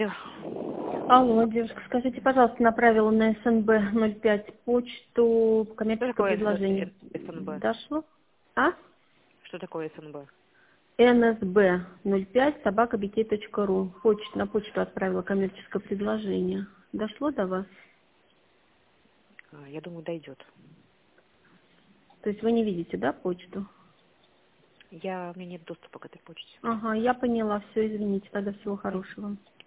Алло, девушка, скажите, пожалуйста, направила на СНБ 05 почту Что коммерческое такое предложение. СНБ? Дошло? А? Что такое СНБ? НСБ 05 собакабитей.ру. На почту отправила коммерческое предложение. Дошло до вас? Я думаю, дойдет. То есть вы не видите, да, почту? У меня нет доступа к этой почте. Ага, я поняла. Все, извините, тогда всего хорошего.